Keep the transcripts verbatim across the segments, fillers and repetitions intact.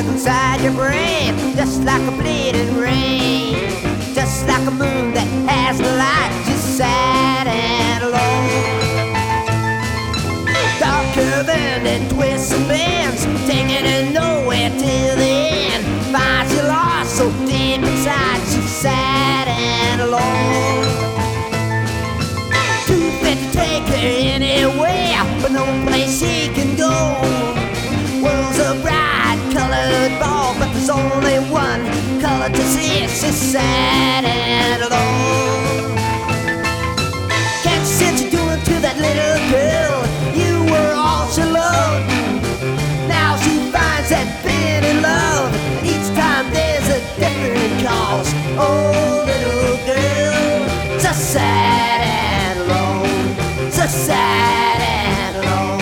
stuck inside your brain, just like a bleeding rain, just like a moon that has no light, just sad and alone. Darker than it twists and bends, taking it nowhere till the end. Finds you lost so deep inside, she's sad and alone. Too fit to take her anywhere, but no place she can go. World's a bright colored ball, but there's only one color to see. She's sad and alone. Can't you see what you're doing to that little girl? You were all she loved. Now she finds that being in love, and each time there's a different cause. Oh, little girl, so sad and alone, so sad and alone.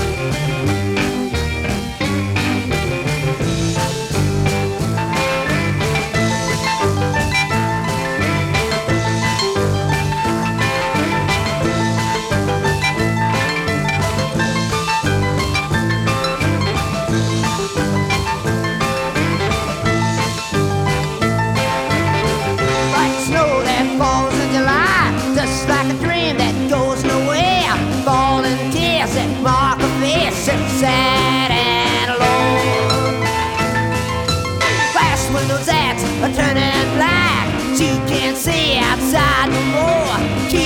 Just like a dream that goes nowhere, falling tears that mark a face, sad and alone. Glass windows ads are turning black, she can't see outside no more. She